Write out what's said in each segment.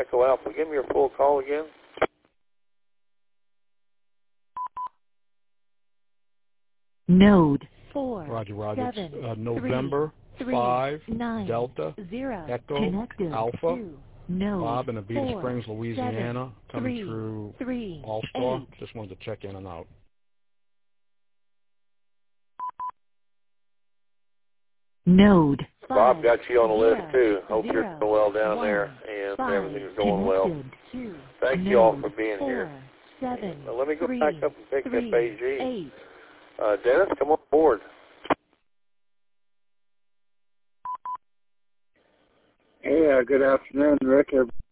Echo Alpha, give me your full call again. Node 4. Roger, Roger. 7, It's November 3, 5 9, Delta 0. Echo Connected Alpha. to Node Bob in Abita 4, Springs, Louisiana, 7, coming 3, through 3, All-Star. 8. Just wanted to check in and out. Node 5. Bob got you on the 0, list too. Hope 0, you're doing well down 1, there and 5. everything's going well. Connected to Thank you all Node for being 4, here. 7, Now, let me go 3, back up and pick 3, up AG. 8. Dennis, come on board. Hey, good afternoon, Rick.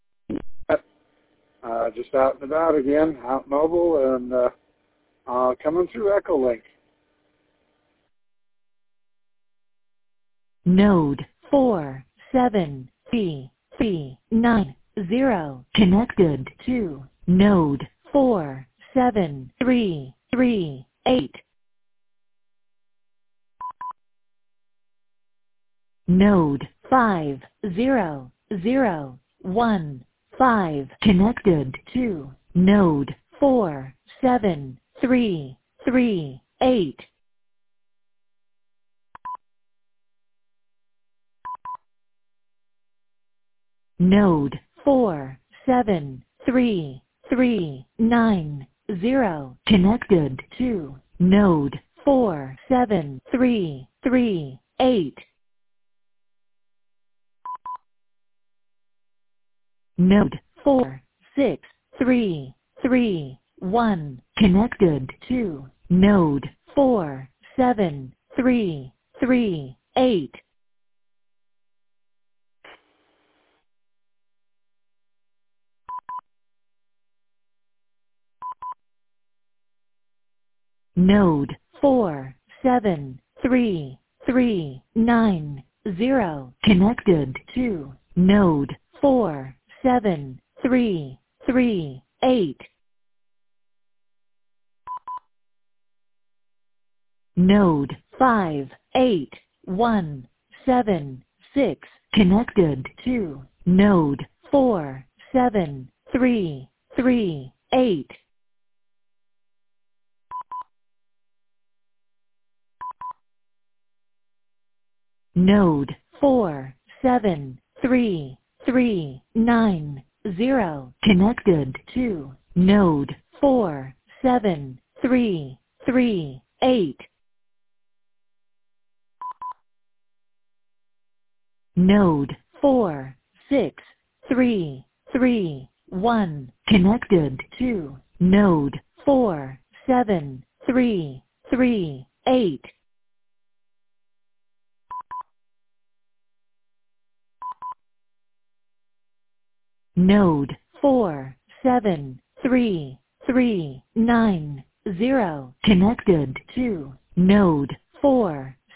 Just out and about again, out mobile, and coming through Echolink. Node 4, 7, B, 9, 0. Connected to Node 4, 7, 3, 3, 8. Node 5, 0, 0, 1, 5. Connected to Node 4, 7, 3, 3, 8. Node 4, 7, 3, 3, 9, 0. Connected to Node 4, 7, 3, 3, 8. Node 4, 6, 3, 3, 1. Connected to Node 4, 7, 3, 3, 8. Node 4, 7, 3, 3, 9, 0. Connected to Node 4, 7, 3, 3, 8. Node 5, 8, 1, 7, 6. Connected to Node 4, 7, 3, 3, 8. Node 4, 7, 3, 3, 9, 0. Connected to Node 4, 7, 3, 3, 8. Node 4, 6, 3, 3, 1. Connected to Node 4, 7, 3, 3, 8. Node 4, 7, 3, 3, 9, 0. Connected to Node 4,